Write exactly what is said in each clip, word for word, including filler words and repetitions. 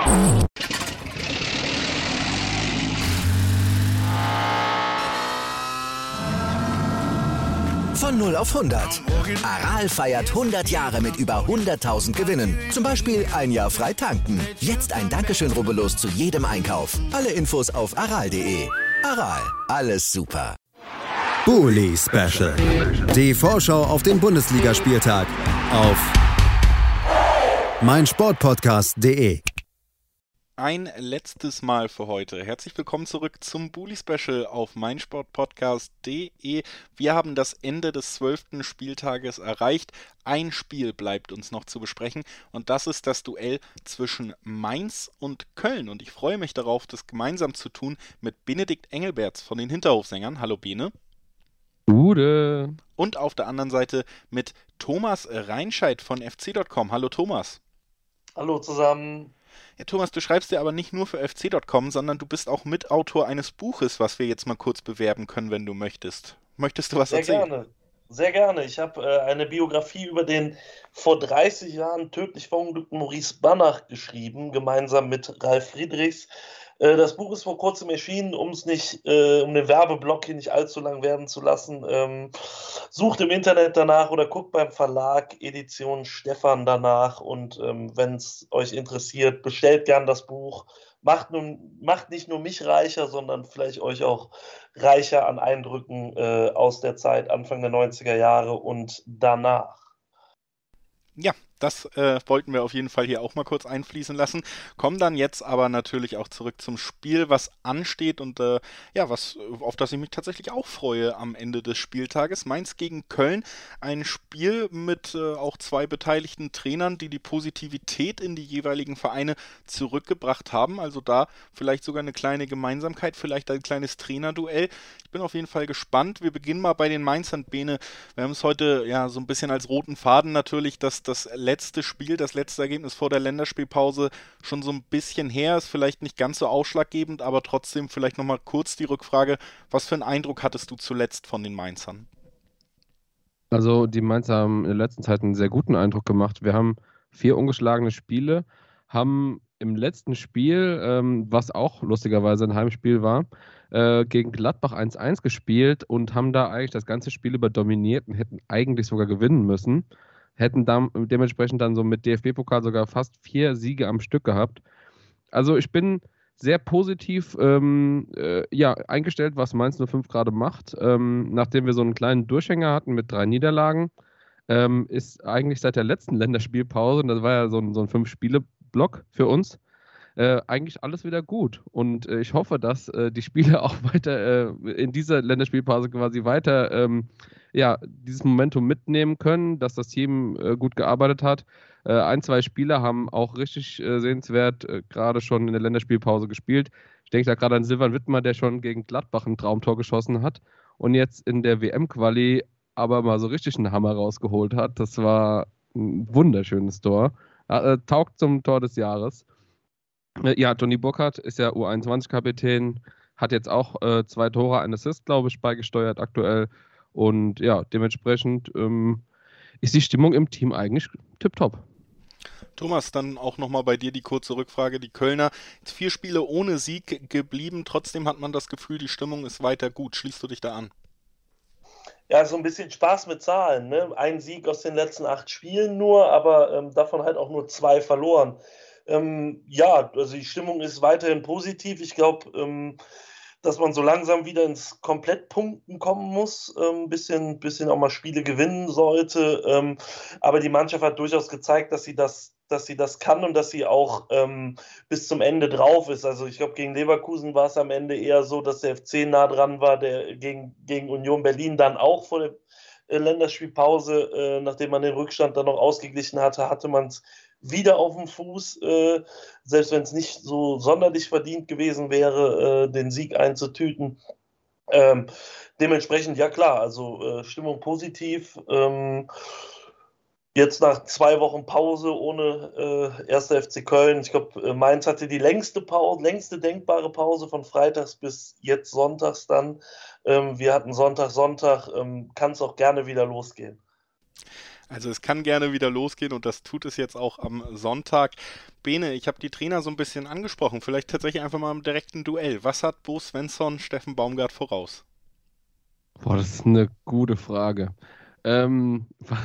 Von null auf hundert. Aral feiert hundert Jahre mit über hunderttausend Gewinnen. Zum Beispiel ein Jahr frei tanken. Jetzt ein Dankeschön, rubbellos zu jedem Einkauf. Alle Infos auf aral punkt de. Aral, alles super. Bully Special. Die Vorschau auf den Bundesligaspieltag auf meinsportpodcast punkt de. Ein letztes Mal für heute. Herzlich willkommen zurück zum Bully Special auf meinsportpodcast punkt de. Wir haben das Ende des zwölften Spieltages erreicht. Ein Spiel bleibt uns noch zu besprechen und das ist das Duell zwischen Mainz und Köln. Und ich freue mich darauf, das gemeinsam zu tun mit Benedikt Engelberts von den Hinterhofsängern. Hallo Bene. Gute. Und auf der anderen Seite mit Thomas Reinscheid von F C Punkt com. Hallo Thomas. Hallo zusammen. Ja, Thomas, du schreibst ja aber nicht nur für F C Punkt com, sondern du bist auch Mitautor eines Buches, was wir jetzt mal kurz bewerben können, wenn du möchtest. Möchtest du was Sehr erzählen? gerne, sehr gerne. Ich habe äh, eine Biografie über den vor dreißig Jahren tödlich verunglückten Maurice Banach geschrieben, gemeinsam mit Ralf Friedrichs. Äh, das Buch ist vor kurzem erschienen, um es nicht, äh, um den Werbeblock hier nicht allzu lang werden zu lassen. Ähm, sucht im Internet danach oder guckt beim Verlag Edition Stephan danach und ähm, wenn es euch interessiert, bestellt gern das Buch. Macht, nun, macht nicht nur mich reicher, sondern vielleicht euch auch reicher an Eindrücken äh, aus der Zeit Anfang der neunziger Jahre und danach. Ja, das äh, wollten wir auf jeden Fall hier auch mal kurz einfließen lassen. Kommen dann jetzt aber natürlich auch zurück zum Spiel, was ansteht und äh, ja, was auf das ich mich tatsächlich auch freue am Ende des Spieltages. Mainz gegen Köln, ein Spiel mit äh, auch zwei beteiligten Trainern, die die Positivität in die jeweiligen Vereine zurückgebracht haben. Also da vielleicht sogar eine kleine Gemeinsamkeit, vielleicht ein kleines Trainerduell. Ich bin auf jeden Fall gespannt. Wir beginnen mal bei den Mainzern, Bene. Wir haben es heute ja so ein bisschen als roten Faden natürlich, dass das letzte Spiel, das letzte Ergebnis vor der Länderspielpause schon so ein bisschen her ist, vielleicht nicht ganz so ausschlaggebend, aber trotzdem vielleicht nochmal kurz die Rückfrage, was für einen Eindruck hattest du zuletzt von den Mainzern? Also die Mainzer haben in der letzten Zeit einen sehr guten Eindruck gemacht. Wir haben vier ungeschlagene Spiele, haben im letzten Spiel, ähm, was auch lustigerweise ein Heimspiel war, äh, gegen Gladbach eins eins gespielt und haben da eigentlich das ganze Spiel über dominiert und hätten eigentlich sogar gewinnen müssen. Hätten da, dementsprechend dann so mit D F B-Pokal sogar fast vier Siege am Stück gehabt. Also ich bin sehr positiv ähm, äh, ja, eingestellt, was Mainz null fünf gerade macht. Ähm, nachdem wir so einen kleinen Durchhänger hatten mit drei Niederlagen, ähm, ist eigentlich seit der letzten Länderspielpause, und das war ja so ein, so ein Fünf-Spiele-Block für uns, äh, eigentlich alles wieder gut. Und äh, ich hoffe, dass äh, die Spieler auch weiter äh, in dieser Länderspielpause quasi weiter ähm, ja, dieses Momentum mitnehmen können, dass das Team äh, gut gearbeitet hat. Äh, ein, zwei Spieler haben auch richtig äh, sehenswert äh, gerade schon in der Länderspielpause gespielt. Ich denke da gerade an Silvan Wittmer, der schon gegen Gladbach ein Traumtor geschossen hat und jetzt in der W M-Quali aber mal so richtig einen Hammer rausgeholt hat. Das war ein wunderschönes Tor. Äh, taugt zum Tor des Jahres. Äh, ja, Toni Burkhardt ist ja U einundzwanzig-Kapitän, hat jetzt auch äh, zwei Tore, ein Assist, glaube ich, beigesteuert aktuell. Und ja, dementsprechend ähm, ist die Stimmung im Team eigentlich tipptopp. Thomas, dann auch nochmal bei dir die kurze Rückfrage. Die Kölner, jetzt vier Spiele ohne Sieg geblieben. Trotzdem hat man das Gefühl, die Stimmung ist weiter gut. Schließt du dich da an? Ja, so ein bisschen Spaß mit Zahlen. Ne? Ein Sieg aus den letzten acht Spielen nur, aber ähm, davon halt auch nur zwei verloren. Ähm, ja, also die Stimmung ist weiterhin positiv. Ich glaube, ähm, dass man so langsam wieder ins Komplettpunkten kommen muss, ein ähm, bisschen, bisschen auch mal Spiele gewinnen sollte. Ähm, aber die Mannschaft hat durchaus gezeigt, dass sie das, dass sie das kann und dass sie auch ähm, bis zum Ende drauf ist. Also ich glaube, gegen Leverkusen war es am Ende eher so, dass der F C nah dran war, der gegen, gegen Union Berlin dann auch vor der äh, Länderspielpause, äh, nachdem man den Rückstand dann noch ausgeglichen hatte, hatte man es wieder auf dem Fuß, äh, selbst wenn es nicht so sonderlich verdient gewesen wäre, äh, den Sieg einzutüten. Ähm, dementsprechend, ja klar, also äh, Stimmung positiv. Ähm, jetzt nach zwei Wochen Pause ohne äh, erster F C Köln. Ich glaube, äh, Mainz hatte die längste Pause, längste denkbare Pause von freitags bis jetzt sonntags dann. Ähm, wir hatten Sonntag, Sonntag, ähm, kann es auch gerne wieder losgehen. Also es kann gerne wieder losgehen und das tut es jetzt auch am Sonntag. Bene, ich habe die Trainer so ein bisschen angesprochen, vielleicht tatsächlich einfach mal im direkten Duell. Was hat Bo Svensson Steffen Baumgart voraus? Boah, das ist eine gute Frage. Ähm,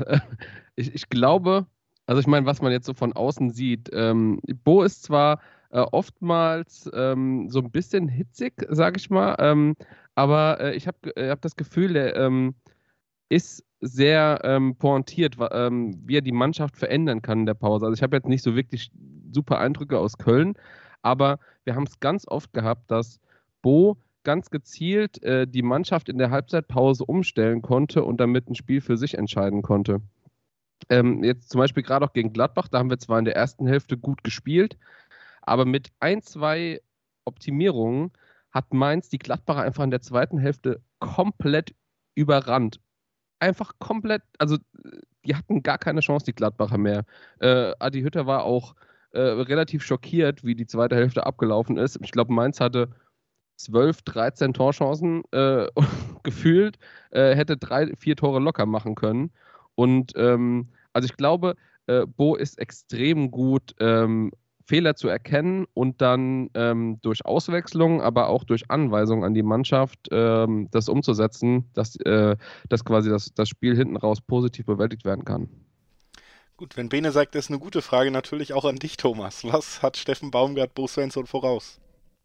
ich, ich glaube, also ich meine, was man jetzt so von außen sieht, ähm, Bo ist zwar äh, oftmals ähm, so ein bisschen hitzig, sage ich mal, ähm, aber äh, ich habe äh, hab das Gefühl, der ähm, ist sehr ähm, pointiert, wa- ähm, wie er die Mannschaft verändern kann in der Pause. Also ich habe jetzt nicht so wirklich super Eindrücke aus Köln, aber wir haben es ganz oft gehabt, dass Bo ganz gezielt äh, die Mannschaft in der Halbzeitpause umstellen konnte und damit ein Spiel für sich entscheiden konnte. Ähm, jetzt zum Beispiel gerade auch gegen Gladbach, da haben wir zwar in der ersten Hälfte gut gespielt, aber mit ein, zwei Optimierungen hat Mainz die Gladbacher einfach in der zweiten Hälfte komplett überrannt. Einfach komplett, also die hatten gar keine Chance, die Gladbacher mehr. Äh, Adi Hütter war auch äh, relativ schockiert, wie die zweite Hälfte abgelaufen ist. Ich glaube, Mainz hatte zwölf, dreizehn Torchancen äh, gefühlt, äh, hätte drei, vier Tore locker machen können. Und ähm, also ich glaube, äh, Bo ist extrem gut, ähm, Fehler zu erkennen und dann ähm, durch Auswechslung, aber auch durch Anweisung an die Mannschaft ähm, das umzusetzen, dass, äh, dass quasi das, das Spiel hinten raus positiv bewältigt werden kann. Gut, wenn Bene sagt, das ist eine gute Frage, natürlich auch an dich, Thomas. Was hat Steffen Baumgart Bo Svensson voraus?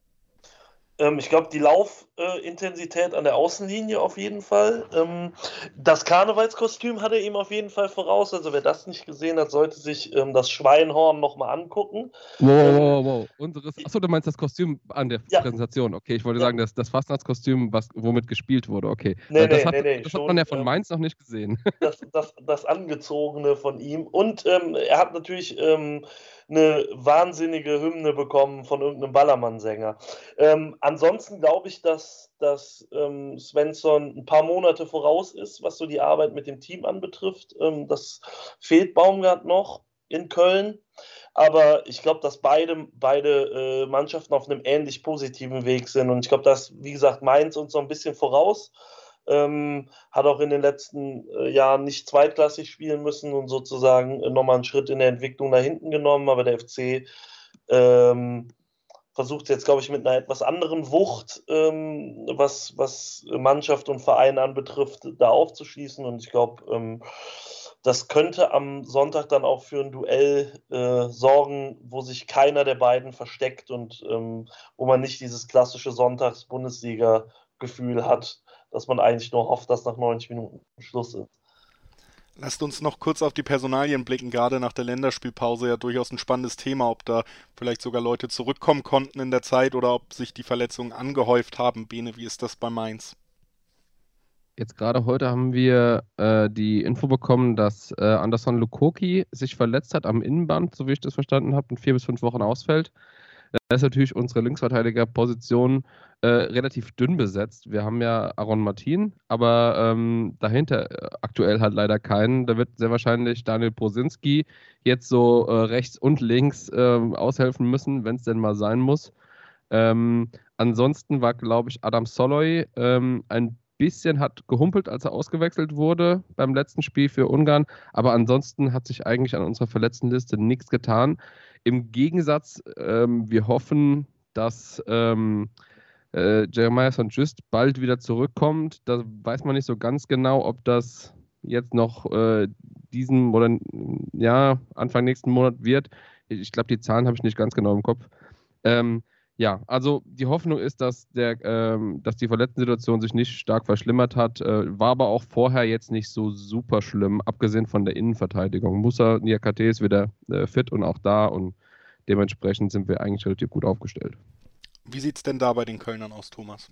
Ähm, ich glaube, die Laufintensität äh, an der Außenlinie auf jeden Fall. Ähm, das Karnevalskostüm hat er ihm auf jeden Fall voraus. Also wer das nicht gesehen hat, sollte sich ähm, das Schweinhorn nochmal angucken. Wow, Ähm, wow, wow. Unseres, achso, du meinst das Kostüm an der ja, Präsentation. Okay, ich wollte ja. sagen, das, das Fastnachtskostüm, was, womit gespielt wurde. Okay. Nee, Weil das nee, hat, nee, nee, das hat schon, man ja von ähm, Mainz noch nicht gesehen. das, das, das Angezogene von ihm. Und ähm, er hat natürlich ähm, eine wahnsinnige Hymne bekommen von irgendeinem Ballermann-Sänger. Ähm, ansonsten glaube ich, dass, dass ähm, Svensson ein paar Monate voraus ist, was so die Arbeit mit dem Team anbetrifft. Ähm, das fehlt Baumgart noch in Köln. Aber ich glaube, dass beide, beide äh, Mannschaften auf einem ähnlich positiven Weg sind. Und ich glaube, dass, wie gesagt, Mainz uns so ein bisschen voraus. Ähm, hat auch in den letzten äh, Jahren nicht zweitklassig spielen müssen und sozusagen äh, nochmal einen Schritt in der Entwicklung nach hinten genommen. Aber der F C ähm, versucht jetzt, glaube ich, mit einer etwas anderen Wucht, ähm, was, was Mannschaft und Verein anbetrifft, da aufzuschließen. Und ich glaube, ähm, das könnte am Sonntag dann auch für ein Duell äh, sorgen, wo sich keiner der beiden versteckt und ähm, wo man nicht dieses klassische Sonntags-Bundesliga-Gefühl hat, dass man eigentlich nur hofft, dass nach neunzig Minuten Schluss ist. Lasst uns noch kurz auf die Personalien blicken, gerade nach der Länderspielpause ja durchaus ein spannendes Thema, ob da vielleicht sogar Leute zurückkommen konnten in der Zeit oder ob sich die Verletzungen angehäuft haben. Bene, wie ist das bei Mainz? Jetzt gerade heute haben wir äh, die Info bekommen, dass äh, Anderson Lukoki sich verletzt hat am Innenband, so wie ich das verstanden habe, und vier bis fünf Wochen ausfällt. Da ist natürlich unsere Linksverteidigerposition äh, relativ dünn besetzt. Wir haben ja Aaron Martin, aber ähm, dahinter äh, aktuell halt leider keinen. Da wird sehr wahrscheinlich Daniel Brosinski jetzt so äh, rechts und links äh, aushelfen müssen, wenn es denn mal sein muss. Ähm, ansonsten war, glaube ich, Adam Soloy ähm, ein bisschen hat gehumpelt, als er ausgewechselt wurde beim letzten Spiel für Ungarn. Aber ansonsten hat sich eigentlich an unserer Verletztenliste nichts getan. Im Gegensatz, ähm, wir hoffen, dass ähm, äh, Jeremiah Saint-Just bald wieder zurückkommt. Da weiß man nicht so ganz genau, ob das jetzt noch äh, diesen oder ja, Anfang nächsten Monat wird. Ich glaube, die Zahlen habe ich nicht ganz genau im Kopf. Ähm, ja, also die Hoffnung ist, dass, der, ähm, dass die Verletzten-Situation sich nicht stark verschlimmert hat. Äh, war aber auch vorher jetzt nicht so super schlimm, abgesehen von der Innenverteidigung. Musa Niakate ist wieder äh, fit und auch da und dementsprechend sind wir eigentlich relativ gut aufgestellt. Wie sieht es denn da bei den Kölnern aus, Thomas?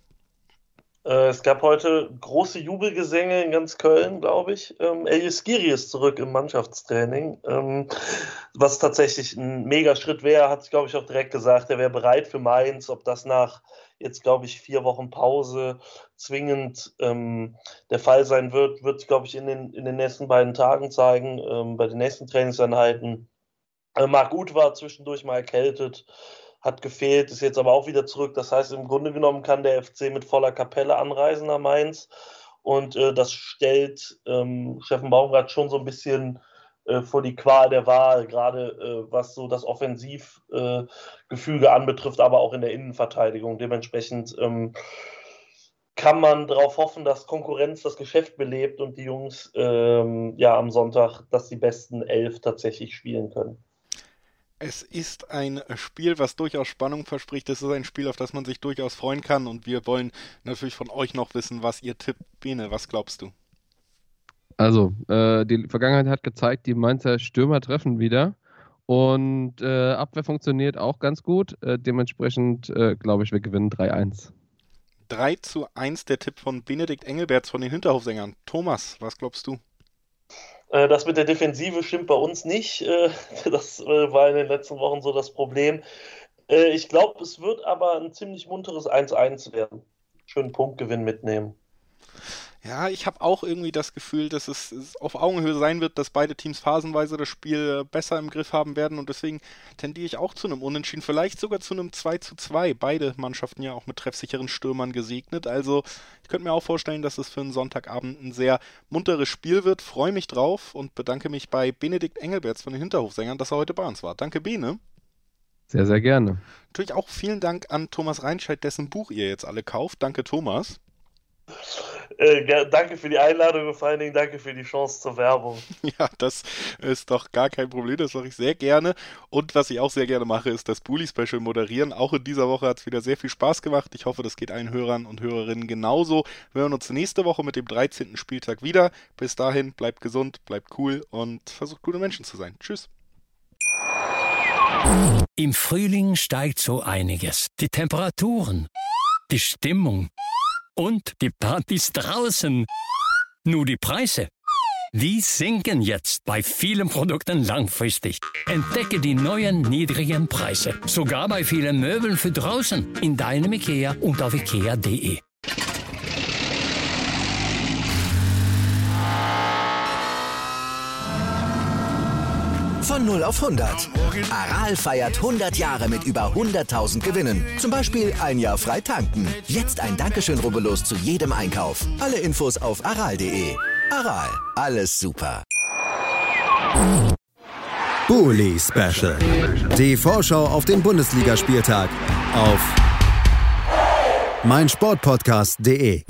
Äh, es gab heute große Jubelgesänge in ganz Köln, glaube ich. Ähm, Elias Giri ist zurück im Mannschaftstraining, ähm, was tatsächlich ein Mega-Schritt wäre, hat es, glaube ich, auch direkt gesagt. Er wäre bereit für Mainz, ob das nach jetzt, glaube ich, vier Wochen Pause zwingend ähm, der Fall sein wird, wird, glaube ich, in den, in den nächsten beiden Tagen zeigen, ähm, bei den nächsten Trainingseinheiten. Äh, Marc Uth war zwischendurch mal erkältet, hat gefehlt, ist jetzt aber auch wieder zurück. Das heißt, im Grunde genommen kann der F C mit voller Kapelle anreisen nach Mainz. Und äh, das stellt ähm, Steffen Baumgart schon so ein bisschen äh, vor die Qual der Wahl, gerade äh, was so das Offensivgefüge äh, anbetrifft, aber auch in der Innenverteidigung. Dementsprechend ähm, kann man darauf hoffen, dass Konkurrenz das Geschäft belebt und die Jungs ähm, ja am Sonntag, dass die besten elf tatsächlich spielen können. Es ist ein Spiel, was durchaus Spannung verspricht. Es ist ein Spiel, auf das man sich durchaus freuen kann. Und wir wollen natürlich von euch noch wissen, was ihr tippt. Bene, was glaubst du? Also, äh, die Vergangenheit hat gezeigt, die Mainzer Stürmer treffen wieder. Und äh, Abwehr funktioniert auch ganz gut. Äh, dementsprechend äh, glaube ich, wir gewinnen drei eins. drei zu eins, der Tipp von Benedikt Engelberts von den Hinterhofsängern. Thomas, was glaubst du? Das mit der Defensive stimmt bei uns nicht. Das war in den letzten Wochen so das Problem. Ich glaube, es wird aber ein ziemlich munteres eins eins werden. Schönen Punktgewinn mitnehmen. Ja, ich habe auch irgendwie das Gefühl, dass es, es auf Augenhöhe sein wird, dass beide Teams phasenweise das Spiel besser im Griff haben werden und deswegen tendiere ich auch zu einem Unentschieden, vielleicht sogar zu einem zwei zu zwei. Beide Mannschaften ja auch mit treffsicheren Stürmern gesegnet, also ich könnte mir auch vorstellen, dass es für einen Sonntagabend ein sehr munteres Spiel wird. Freue mich drauf und bedanke mich bei Benedikt Engelberts von den Hinterhofsängern, dass er heute bei uns war. Danke, Bene. Sehr, sehr gerne. Natürlich auch vielen Dank an Thomas Reinscheid, dessen Buch ihr jetzt alle kauft. Danke, Thomas. Äh, danke für die Einladung und vor allen Dingen danke für die Chance zur Werbung. Ja, das ist doch gar kein Problem, das mache ich sehr gerne. Und was ich auch sehr gerne mache, ist das Bully-Special moderieren. Auch in dieser Woche hat es wieder sehr viel Spaß gemacht. Ich hoffe, das geht allen Hörern und Hörerinnen genauso. Wir hören uns nächste Woche mit dem dreizehnten Spieltag wieder. Bis dahin, bleibt gesund, bleibt cool und versucht gute Menschen zu sein. Tschüss. Im Frühling steigt so einiges. Die Temperaturen, die Stimmung und die Partys draußen. Nur die Preise, die sinken jetzt bei vielen Produkten langfristig. Entdecke die neuen niedrigen Preise. Sogar bei vielen Möbeln für draußen. In deinem IKEA und auf ikea punkt de. Von null auf hundert. Aral feiert hundert Jahre mit über hunderttausend Gewinnen. Zum Beispiel ein Jahr frei tanken. Jetzt ein Dankeschön, rubbellos zu jedem Einkauf. Alle Infos auf aral punkt de. Aral, alles super. Bully Special. Die Vorschau auf den Bundesligaspieltag auf meinsportpodcast punkt de.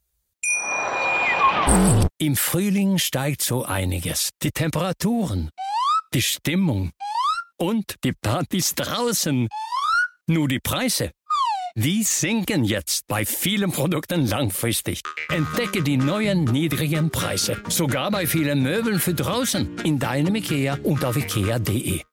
Im Frühling steigt so einiges. Die Temperaturen, die Stimmung und die Partys draußen. Nur die Preise, die sinken jetzt bei vielen Produkten langfristig. Entdecke die neuen niedrigen Preise. Sogar bei vielen Möbeln für draußen. In deinem IKEA und auf ikea punkt de.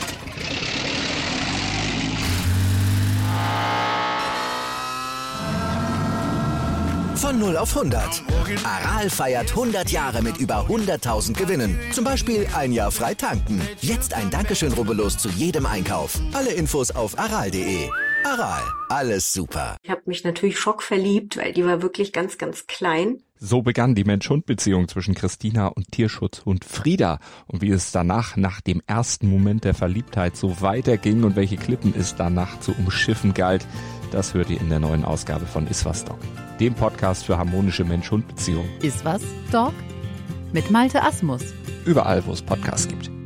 Von null auf hundert. Aral feiert hundert Jahre mit über hunderttausend Gewinnen. Zum Beispiel ein Jahr frei tanken. Jetzt ein Dankeschön, rubbellos zu jedem Einkauf. Alle Infos auf aral punkt de. Aral, alles super. Ich habe mich natürlich schockverliebt, weil die war wirklich ganz, ganz klein. So begann die Mensch-Hund-Beziehung zwischen Christina und Tierschutzhund Frieda. Und wie es danach, nach dem ersten Moment der Verliebtheit, so weiterging und welche Klippen es danach zu umschiffen galt, das hört ihr in der neuen Ausgabe von Iswas Dog, dem Podcast für harmonische Mensch-Hund-Beziehungen. Iswas Dog? Mit Malte Asmus. Überall, wo es Podcasts gibt.